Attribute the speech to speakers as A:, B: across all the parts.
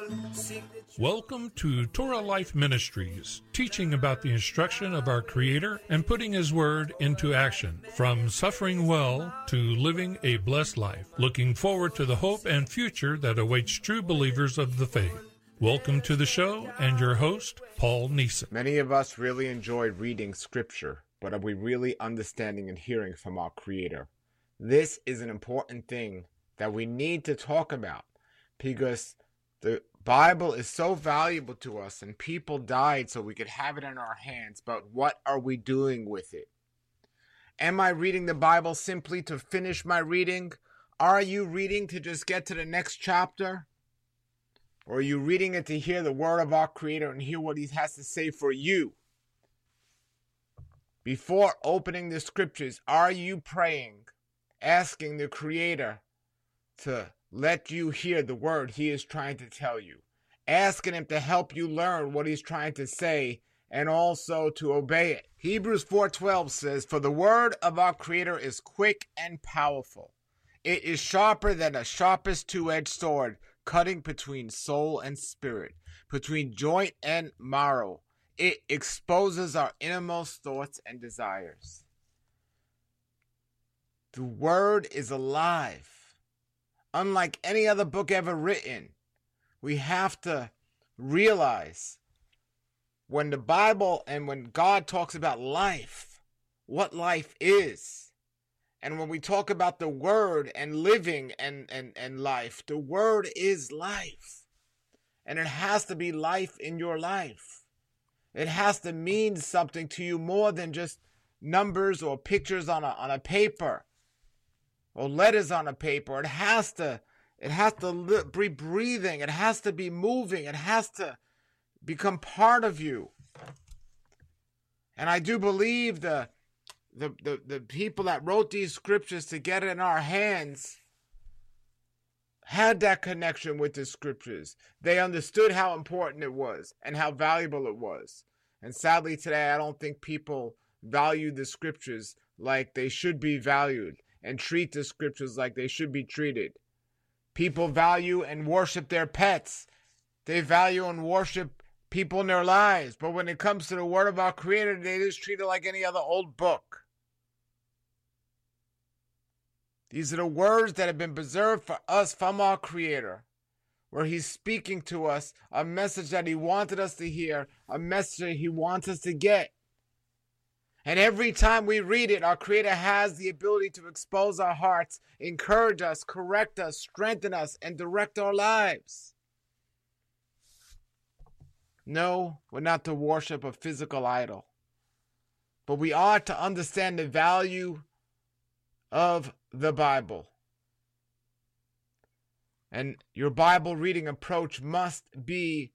A: Welcome to Torah Life Ministries, teaching about the instruction of our Creator and putting His Word into action, from suffering well to living a blessed life, looking forward to the hope and future that awaits true believers of the faith. Welcome to the show and your host, Paul Neeson.
B: Many of us really enjoy reading Scripture, but are we really understanding and hearing from our Creator? This is an important thing that we need to talk about, because the Bible is so valuable to us, and people died so we could have it in our hands, but what are we doing with it? Am I reading the Bible simply to finish my reading? Are you reading to just get to the next chapter? Or are you reading it to hear the word of our Creator and hear what He has to say for you? Before opening the Scriptures, are you praying, asking the Creator to let you hear the word He is trying to tell you, asking Him to help you learn what He's trying to say and also to obey it? Hebrews 4:12 says, "For the word of our Creator is quick and powerful. It is sharper than a sharpest two-edged sword, cutting between soul and spirit, between joint and marrow. It exposes our innermost thoughts and desires." The word is alive. Unlike any other book ever written, we have to realize when the Bible and when God talks about life, what life is. And when we talk about the word and living and life, the word is life. And it has to be life in your life. It has to mean something to you more than just numbers or pictures on a paper or letters on a paper. It has to be breathing. It has to be moving. It has to become part of you. And I do believe the people that wrote these scriptures to get it in our hands had that connection with the scriptures. They understood how important it was and how valuable it was. And sadly today, I don't think people value the scriptures like they should be valued and treat the scriptures like they should be treated. People value and worship their pets. They value and worship people in their lives. But when it comes to the word of our Creator, they just treat it like any other old book. These are the words that have been preserved for us from our Creator, where He's speaking to us a message that He wanted us to hear, a message that He wants us to get. And every time we read it, our Creator has the ability to expose our hearts, encourage us, correct us, strengthen us, and direct our lives. No, we're not to worship a physical idol, but we are to understand the value of the Bible. And your Bible reading approach must be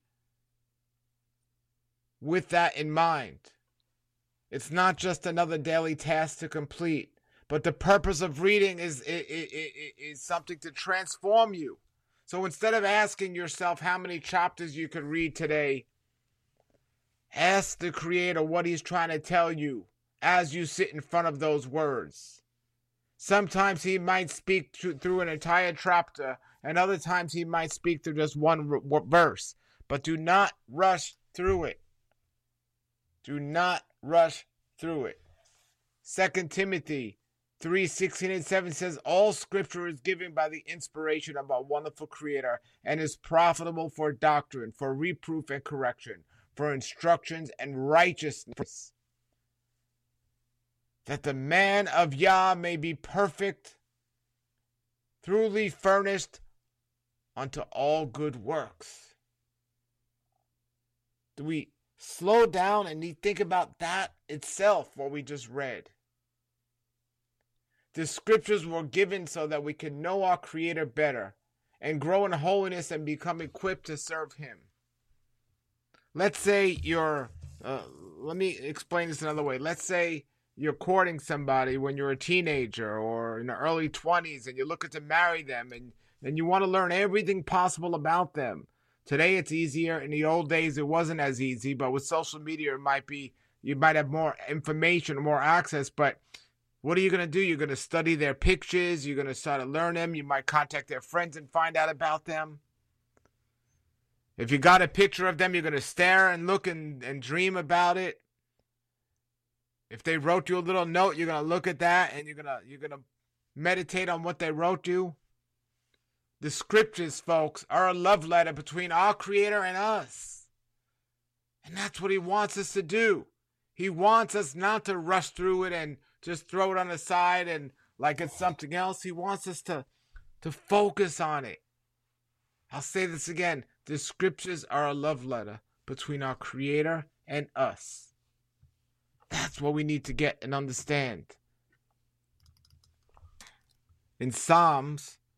B: with that in mind. It's not just another daily task to complete, but the purpose of reading is something to transform you. So instead of asking yourself how many chapters you could read today, ask the Creator what He's trying to tell you as you sit in front of those words. Sometimes He might speak through an entire chapter, and other times He might speak through just one verse. But do not rush through it. Do not rush through it. 2 Timothy 3:16 and 7 says, "All scripture is given by the inspiration of our wonderful Creator and is profitable for doctrine, for reproof and correction, for instructions and righteousness, that the man of Yah may be perfect, truly furnished unto all good works." Do we slow down and think about that itself, what we just read? The scriptures were given so that we can know our Creator better and grow in holiness and become equipped to serve Him. Let's say let me explain this another way. Let's say you're courting somebody when you're a teenager or in the early 20s, and you're looking to marry them, and you want to learn everything possible about them. Today it's easier. In the old days it wasn't as easy, but with social media you might have more information, more access, but what are you going to do? You're going to study their pictures, you're going to start to learn them, you might contact their friends and find out about them. If you got a picture of them, you're going to stare and look and dream about it. If they wrote you a little note, you're going to look at that and you're going to meditate on what they wrote you. The scriptures, folks, are a love letter between our Creator and us. And that's what He wants us to do. He wants us not to rush through it and just throw it on the side and like it's something else. He wants us to focus on it. I'll say this again. The scriptures are a love letter between our Creator and us. That's what we need to get and understand. In Psalm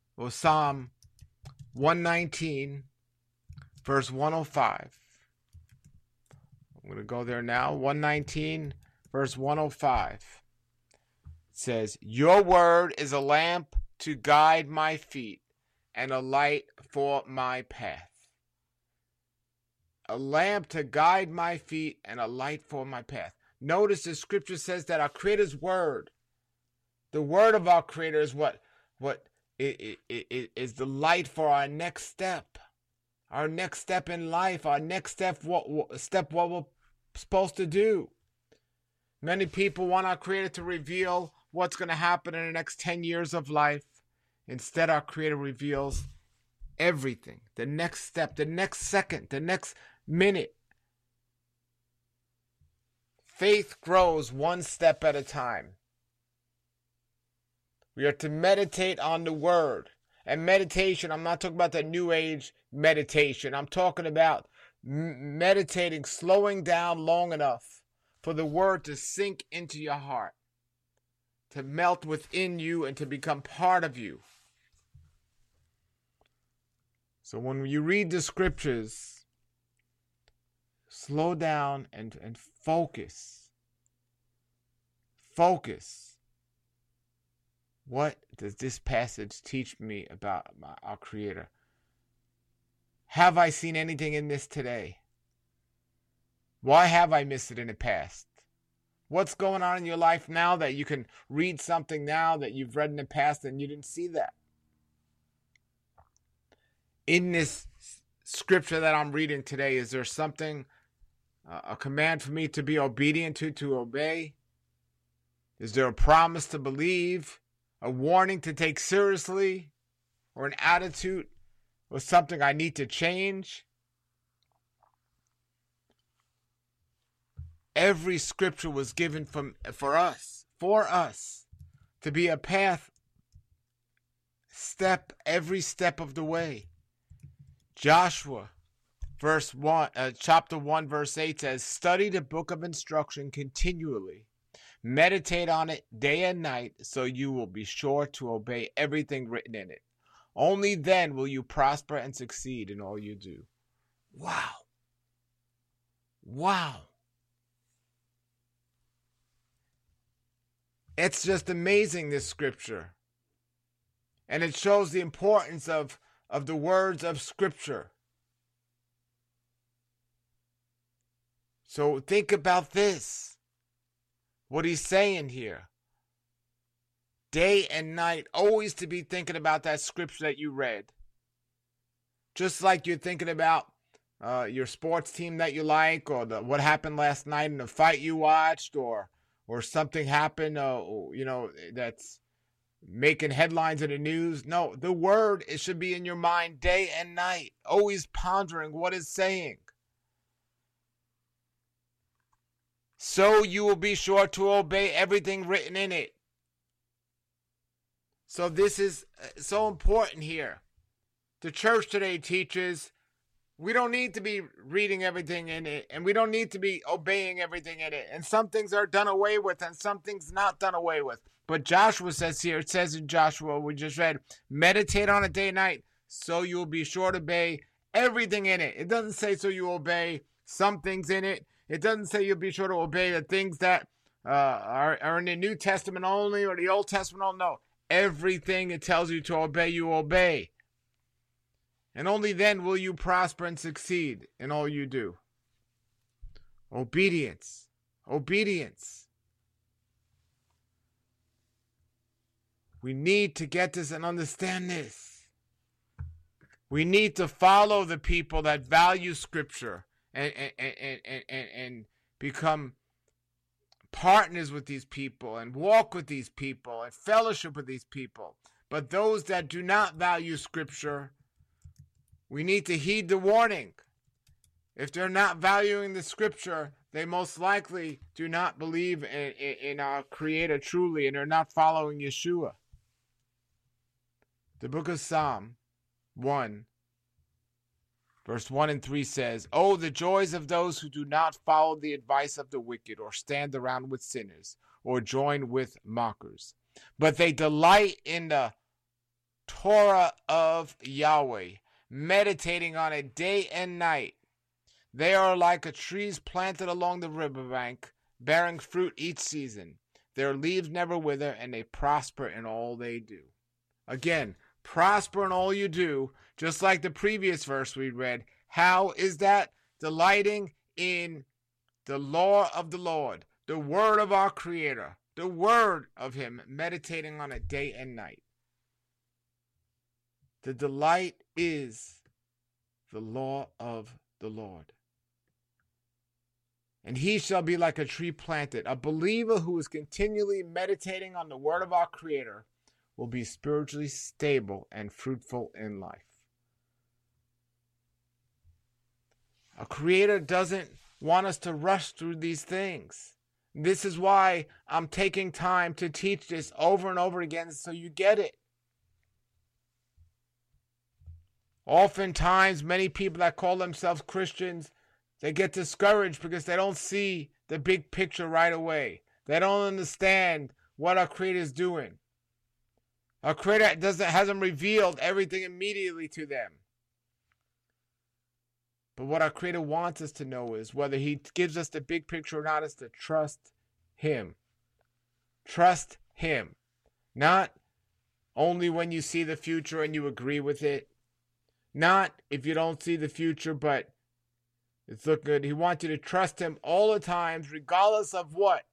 B: 119, verse 105. I'm going to go there now. 119, verse 105. It says, "Your word is a lamp to guide my feet and a light for my path." A lamp to guide my feet and a light for my path. Notice the scripture says that our Creator's word, the word of our Creator is what it is the light for our next step. Our next step in life, our next step, what we're supposed to do. Many people want our Creator to reveal what's going to happen in the next 10 years of life. Instead, our Creator reveals everything. The next step, the next second, the next minute. Faith grows one step at a time. We are to meditate on the Word. And meditation, I'm not talking about the New Age meditation. I'm talking about meditating, slowing down long enough for the Word to sink into your heart, to melt within you and to become part of you. So when you read the scriptures, slow down and focus. Focus. What does this passage teach me about our Creator? Have I seen anything in this today? Why have I missed it in the past? What's going on in your life now that you can read something now that you've read in the past and you didn't see that? In this scripture that I'm reading today, is there something, a command for me to be obedient to obey? Is there a promise to believe? A warning to take seriously? Or an attitude? Or something I need to change? Every scripture was given for us, to be a path, every step of the way. Joshua, chapter 1, verse 8 says, "Study the book of instruction continually. Meditate on it day and night, so you will be sure to obey everything written in it. Only then will you prosper and succeed in all you do." Wow. Wow. It's just amazing, this scripture. And it shows the importance of the words of scripture. So think about this. What he's saying here. Day and night, always to be thinking about that scripture that you read. Just like you're thinking about your sports team that you like, or what happened last night in the fight you watched, or something happened, that's making headlines in the news. No, the word, it should be in your mind day and night, always pondering what it's saying. So you will be sure to obey everything written in it. So this is so important here. The church today teaches we don't need to be reading everything in it, and we don't need to be obeying everything in it. And some things are done away with, and some things not done away with. But Joshua says here, it says in Joshua, we just read, meditate on it day and night, so you'll be sure to obey everything in it. It doesn't say so you obey some things in it. It doesn't say you'll be sure to obey the things that are in the New Testament only or the Old Testament only. No, everything it tells you to obey, you obey. And only then will you prosper and succeed in all you do. Obedience. Obedience. We need to get this and understand this. We need to follow the people that value Scripture and become partners with these people and walk with these people and fellowship with these people. But those that do not value Scripture, we need to heed the warning. If they're not valuing the Scripture, they most likely do not believe in our Creator truly, and they're not following Yeshua. The book of Psalm 1, verse 1 and 3 says, "Oh, the joys of those who do not follow the advice of the wicked, or stand around with sinners, or join with mockers. But they delight in the Torah of Yahweh, meditating on it day and night. They are like a trees planted along the riverbank, bearing fruit each season. Their leaves never wither, and they prosper in all they do." Again, prosper in all you do, just like the previous verse we read. How is that? Delighting in the law of the Lord, the word of our Creator, the word of Him, meditating on it day and night. The delight is the law of the Lord. And he shall be like a tree planted. A believer who is continually meditating on the word of our Creator will be spiritually stable and fruitful in life. Our Creator doesn't want us to rush through these things. This is why I'm taking time to teach this over and over again so you get it. Oftentimes, many people that call themselves Christians, they get discouraged because they don't see the big picture right away. They don't understand what our Creator is doing. Our Creator hasn't revealed everything immediately to them. But what our Creator wants us to know is whether He gives us the big picture or not is to trust Him. Trust Him. Not only when you see the future and you agree with it. Not if you don't see the future, but it's looking good. He wants you to trust Him all the times, regardless of what.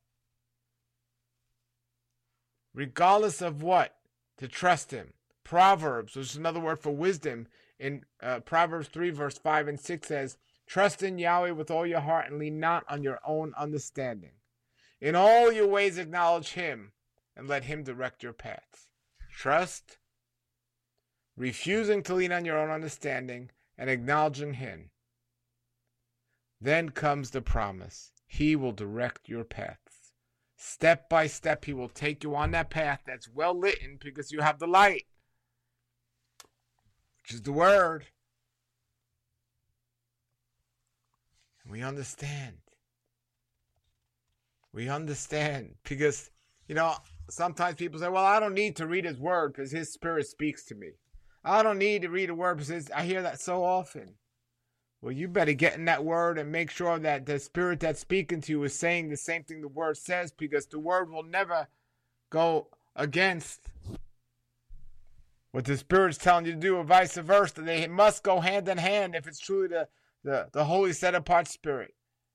B: Regardless of what, to trust Him. Proverbs, which is another word for wisdom, in Proverbs 3, verse 5 and 6 says, "Trust in Yahweh with all your heart and lean not on your own understanding. In all your ways acknowledge Him and let Him direct your paths." Trust, refusing to lean on your own understanding, and acknowledging Him. Then comes the promise. He will direct your paths. Step by step, He will take you on that path that's well lit because you have the light, which is the Word. We understand. We understand because, sometimes people say, well, I don't need to read His Word because His Spirit speaks to me. I don't need to read a word because I hear that so often. Well, you better get in that word and make sure that the Spirit that's speaking to you is saying the same thing the word says, because the word will never go against what the Spirit's telling you to do, or vice versa. They must go hand in hand if it's truly the holy set-apart Spirit.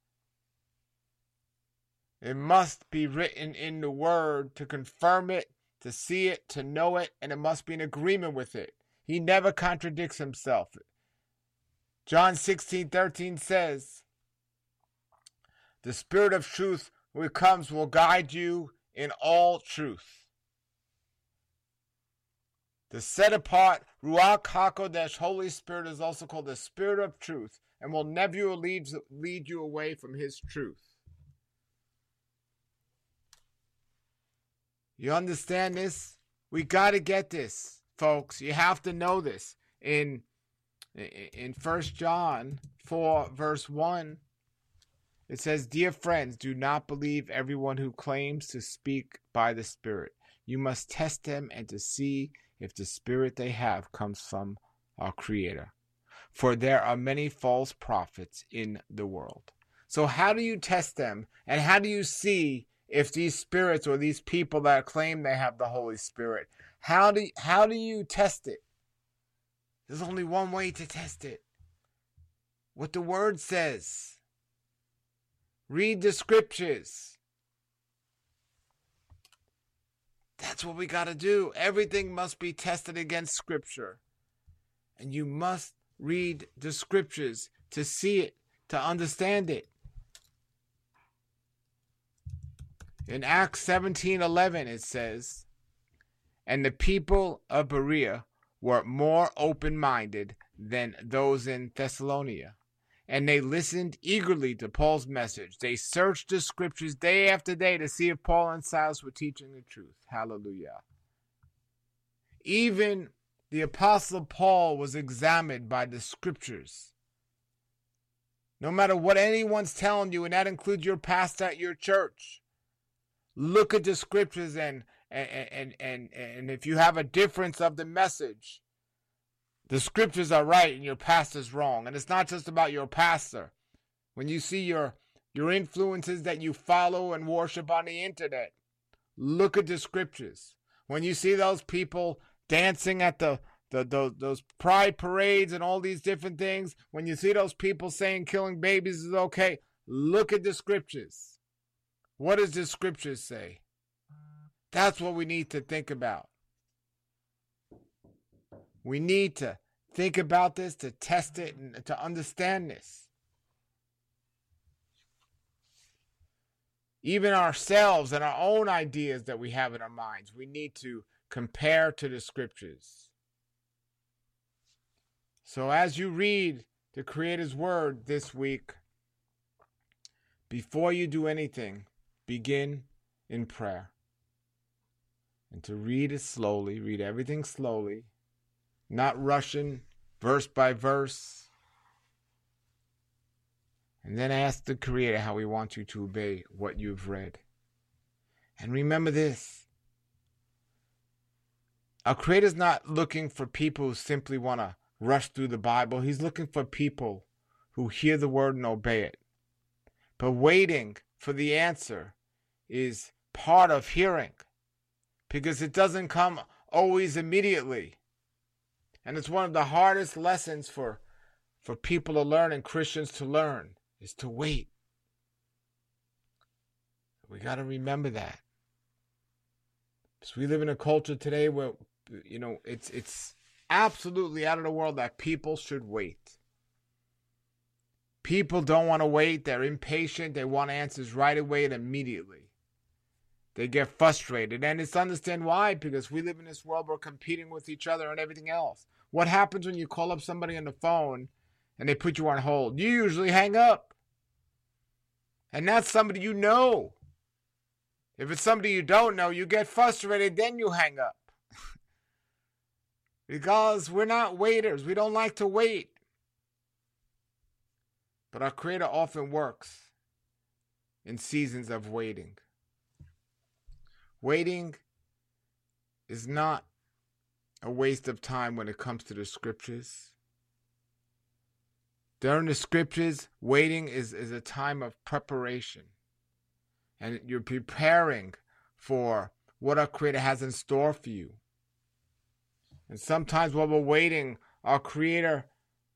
B: It must be written in the word to confirm it, to see it, to know it, and it must be in agreement with it. He never contradicts Himself. John 16:13 says, "The Spirit of truth, when it comes, will guide you in all truth." The set-apart Ruach HaKodesh, Holy Spirit, is also called the Spirit of truth, and will never lead you away from His truth. You understand this? We got to get this, folks. You have to know this. In 1 John 4, verse 1, it says, "Dear friends, do not believe everyone who claims to speak by the Spirit. You must test them and to see if the Spirit they have comes from our Creator. For there are many false prophets in the world." So how do you test them? And how do you see if these spirits or these people that claim they have the Holy Spirit, how do you test it? There's only one way to test it. What the Word says. Read the Scriptures. That's what we got to do. Everything must be tested against Scripture. And you must read the scriptures to see it, to understand it. In Acts 17:11 it says, "And the people of Berea were more open-minded than those in Thessalonica, and they listened eagerly to Paul's message. They searched the scriptures day after day to see if Paul and Silas were teaching the truth." Hallelujah. Even the Apostle Paul was examined by the scriptures. No matter what anyone's telling you, and that includes your pastor at your church, look at the scriptures, and if you have a difference of the message, the scriptures are right and your pastor's wrong. And it's not just about your pastor. When you see your influences that you follow and worship on the internet, look at the scriptures. When you see those people dancing at those pride parades and all these different things, when you see those people saying killing babies is okay, look at the scriptures. What does the scriptures say? That's what we need to think about. We need to think about this, to test it, and to understand this. Even ourselves and our own ideas that we have in our minds, we need to compare to the scriptures. So as you read the Creator's Word this week, before you do anything, begin in prayer. And to read it slowly, read everything slowly, not rushing verse by verse. And then ask the Creator how He wants you to obey what you've read. And remember this: our Creator's not looking for people who simply want to rush through the Bible. He's looking for people who hear the word and obey it. But waiting for the answer is part of hearing, because it doesn't come always immediately. And it's one of the hardest lessons for people to learn and Christians to learn, is to wait. We got to remember that. Because we live in a culture today where, it's absolutely out of the world that people should wait. People don't want to wait. They're impatient. They want answers right away and immediately. They get frustrated. And it's understand why, because we live in this world where we're competing with each other and everything else. What happens when you call up somebody on the phone and they put you on hold? You usually hang up. And that's somebody you know. If it's somebody you don't know, you get frustrated, then you hang up. Because we're not waiters. We don't like to wait. But our Creator often works in seasons of waiting. Waiting is not a waste of time when it comes to the scriptures. During the scriptures, waiting is a time of preparation. And you're preparing for what our Creator has in store for you. And sometimes while we're waiting, our Creator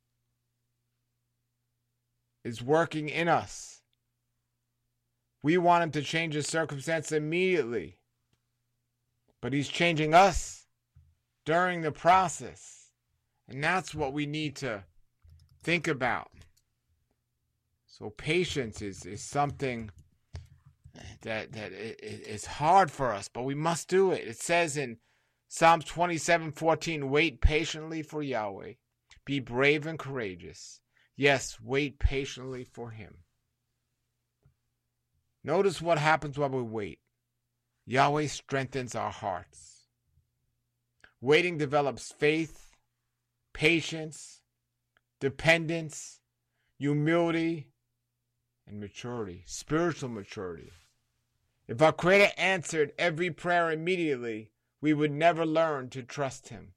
B: is working in us. We want Him to change the circumstance immediately. But He's changing us during the process. And that's what we need to think about. So patience is something that is hard for us, but we must do it. It says in Psalms 27:14, "Wait patiently for Yahweh. Be brave and courageous. Yes, wait patiently for Him." Notice what happens while we wait. Yahweh strengthens our hearts. Waiting develops faith, patience, dependence, humility, and maturity, spiritual maturity. If our Creator answered every prayer immediately, we would never learn to trust Him.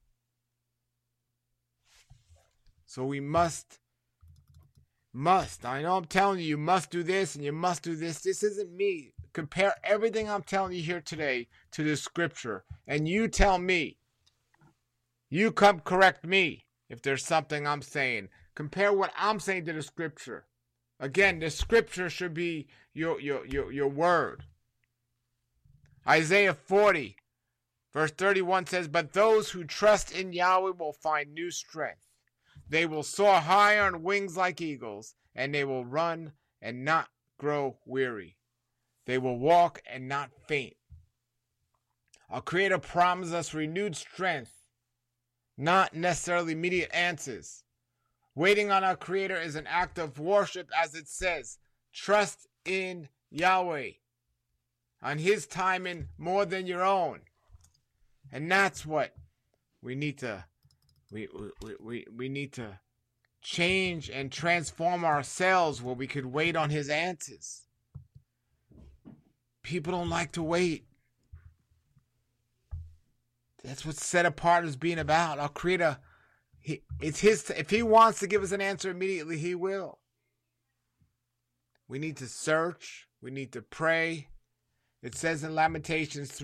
B: So we must, I know I'm telling you, you must do this and you must do this. This isn't me. Compare everything I'm telling you here today to the scripture. And you tell me. You come correct me if there's something I'm saying. Compare what I'm saying to the scripture. Again, the scripture should be your word. Isaiah 40, verse 31 says, "But those who trust in Yahweh will find new strength. They will soar high on wings like eagles, and they will run and not grow weary. They will walk and not faint. Our Creator promises us renewed strength, not necessarily immediate answers. Waiting on our Creator is an act of worship, as it says. Trust in Yahweh, on His timing more than your own. And that's what we need to we need to change and transform ourselves, where we could wait on His answers. People don't like to wait. That's what set apart is being about. Our Creator, it's His. If He wants to give us an answer immediately, He will. We need to search. We need to pray. It says in Lamentations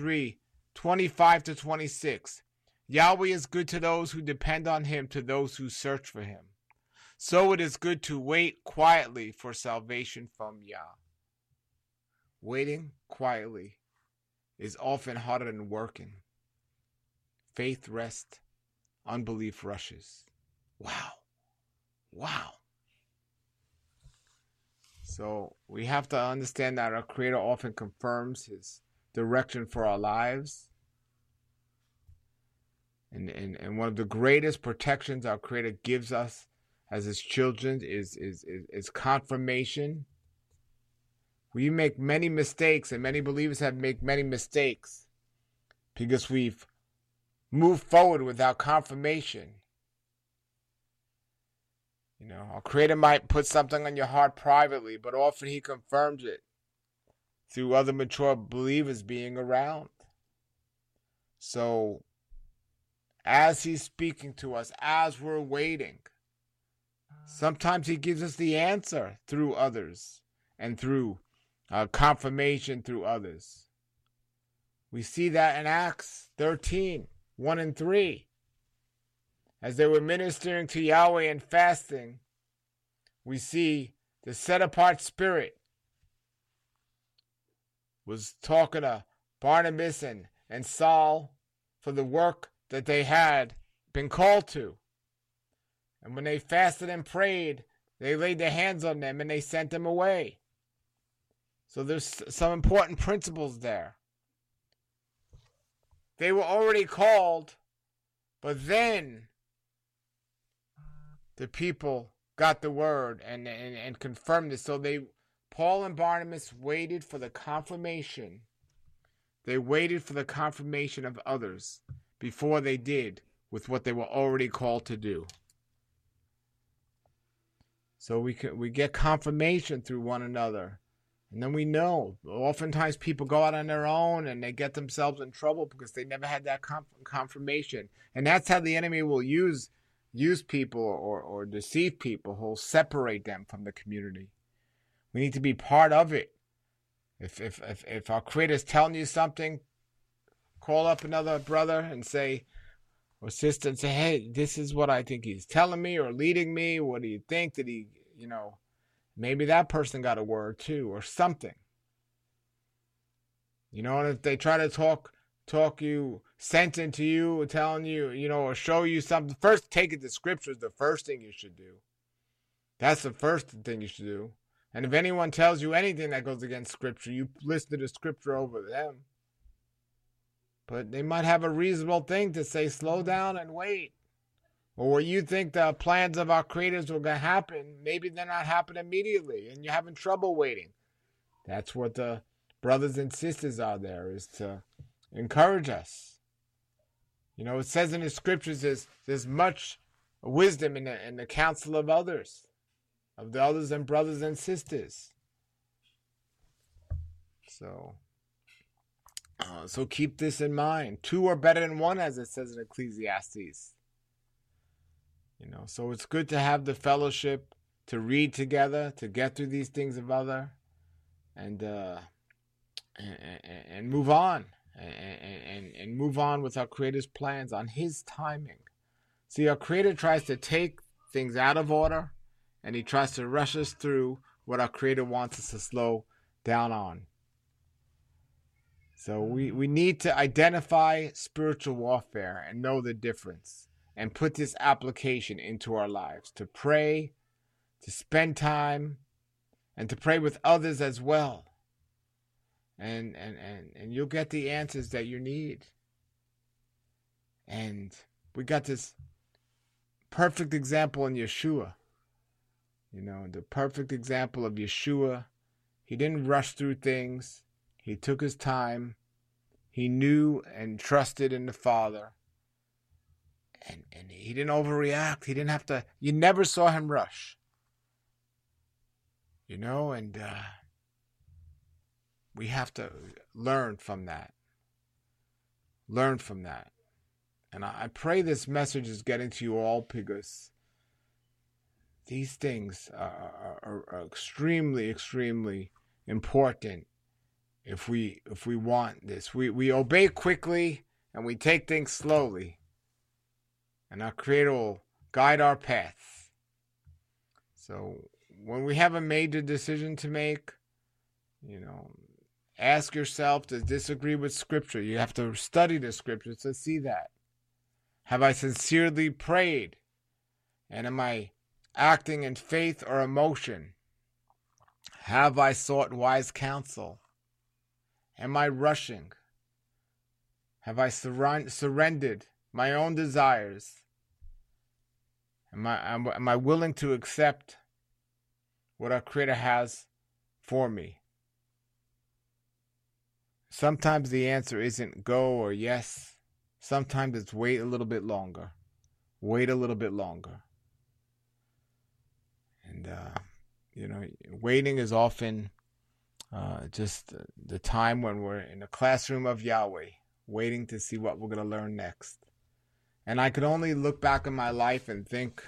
B: 3:25-26, Yahweh is good to those who depend on Him, to those who search for Him. So it is good to wait quietly for salvation from Yah. Waiting quietly is often harder than working. Faith rests, unbelief rushes. Wow. Wow. So we have to understand that our Creator often confirms His direction for our lives. And one of the greatest protections our Creator gives us as His children is confirmation. We make many mistakes, and many believers have made many mistakes because we've moved forward without confirmation. You know, our Creator might put something on your heart privately, but often He confirms it through other mature believers being around. So, as He's speaking to us, as we're waiting, sometimes He gives us the answer through others and through confirmation through others. We see that in Acts 13:1-3. As they were ministering to Yahweh and fasting, we see the set-apart Spirit was talking to Barnabas and Saul for the work that they had been called to. And when they fasted and prayed, they laid their hands on them and they sent them away. So there's some important principles there. They were already called, but then the people got the word and confirmed it. So Paul and Barnabas waited for the confirmation. They waited for the confirmation of others before they did with what they were already called to do. So we get confirmation through one another. And then we know. Oftentimes people go out on their own and they get themselves in trouble because they never had that confirmation. And that's how the enemy will use people or deceive people. He'll separate them from the community. We need to be part of it. If our Creator is telling you something, call up another brother and say, or sister, and say, hey, this is what I think He's telling me or leading me. What do you think? Did He, maybe that person got a word too or something. And if they try to talk you sense into you, telling you, or show you something, first take it to Scripture is the first thing you should do. That's the first thing you should do. And if anyone tells you anything that goes against Scripture, you listen to the Scripture over them. But they might have a reasonable thing to say, slow down and wait. Or where you think the plans of our creators are going to happen, maybe they're not happening immediately, and you're having trouble waiting. That's what the brothers and sisters are there, is to encourage us. It says in the Scriptures there's much wisdom in the counsel of others, of the others and brothers and sisters. So keep this in mind. Two are better than one, as it says in Ecclesiastes. So it's good to have the fellowship, to read together, to get through these things of other, and move on, and move on with our Creator's plans on His timing. See, our Creator tries to take things out of order, and He tries to rush us through what our Creator wants us to slow down on. So we need to identify spiritual warfare and know the difference. and put this application into our lives, to pray, to spend time, and to pray with others as well. And you'll get the answers that you need. And we got this perfect example in Yeshua. You know, the perfect example of Yeshua. He didn't rush through things. He took his time. He knew and trusted in the Father. And he didn't overreact. He didn't have to. You never saw him rush. You know, and we have to learn from that. Learn from that. And I pray this message is getting to you all, because these things are extremely, extremely important if we want this. We obey quickly and we take things slowly. And our Creator will guide our paths. So when we have a major decision to make, you know, ask yourself, does this agree with Scripture? You have to study the Scriptures to see that. Have I sincerely prayed? And am I acting in faith or emotion? Have I sought wise counsel? Am I rushing? Have I surrendered my own desires? Am I willing to accept what our Creator has for me? Sometimes the answer isn't go or yes. Sometimes it's wait a little bit longer. Wait a little bit longer. And, you know, waiting is often just the time when we're in the classroom of Yahweh, waiting to see what we're going to learn next. And I could only look back in my life and think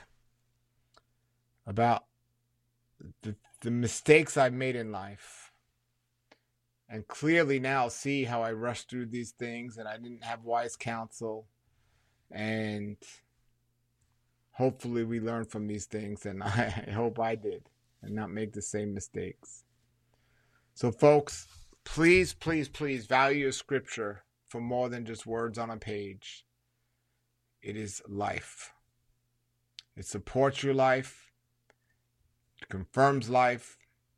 B: about the mistakes I've made in life. And clearly now see how I rushed through these things and I didn't have wise counsel. And hopefully we learn from these things, and I hope I did, and not make the same mistakes. So folks, please, please, please value your Scripture for more than just words on a page. It is life. It supports your life. It confirms life.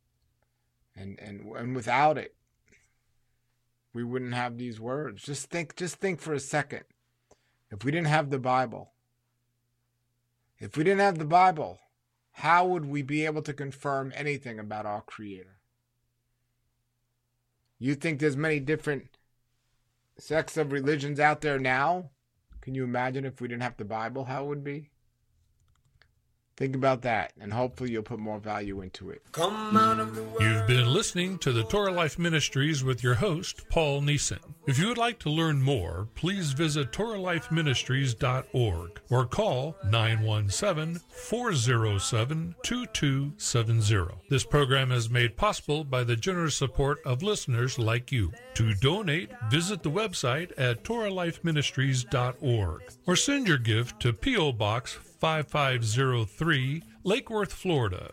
B: And without it, we wouldn't have these words. Just think for a second. If we didn't have the Bible, how would we be able to confirm anything about our Creator? You think there's many different sects of religions out there now? Can you imagine if we didn't have the Bible, how it would be? Think about that, and hopefully you'll put more value into it.
A: You've been listening to the Torah Life Ministries with your host, Paul Neeson. If you would like to learn more, please visit TorahLifeMinistries.org or call 917-407-2270. This program is made possible by the generous support of listeners like you. To donate, visit the website at TorahLifeMinistries.org or send your gift to P.O. Box 5503, Lake Worth, Florida,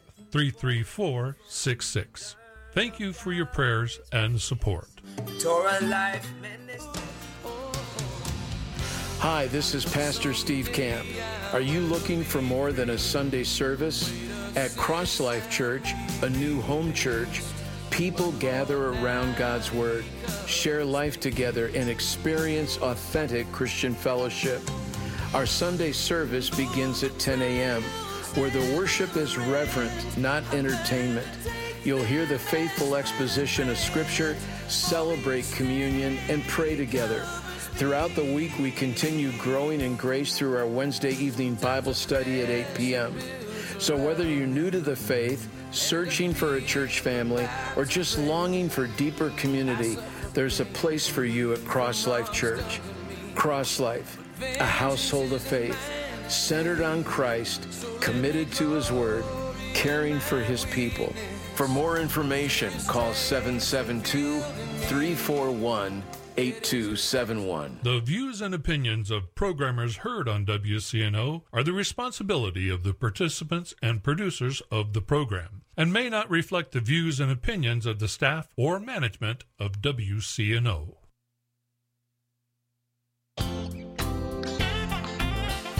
A: 33466. Thank you for your prayers and support.
C: Hi, this is Pastor Steve Camp. Are you looking for more than a Sunday service? At Cross Life Church, a new home church, people gather around God's Word, share life together, and experience authentic Christian fellowship. Our Sunday service begins at 10 a.m., where the worship is reverent, not entertainment. You'll hear the faithful exposition of Scripture, celebrate communion, and pray together. Throughout the week, we continue growing in grace through our Wednesday evening Bible study at 8 p.m. So whether you're new to the faith, searching for a church family, or just longing for deeper community, there's a place for you at Cross Life Church. Cross Life, a household of faith, centered on Christ, committed to His Word, caring for His people. For more information, call 772-341-8271.
A: The views and opinions of programmers heard on WCNO are the responsibility of the participants and producers of the program, and may not reflect the views and opinions of the staff or management of WCNO.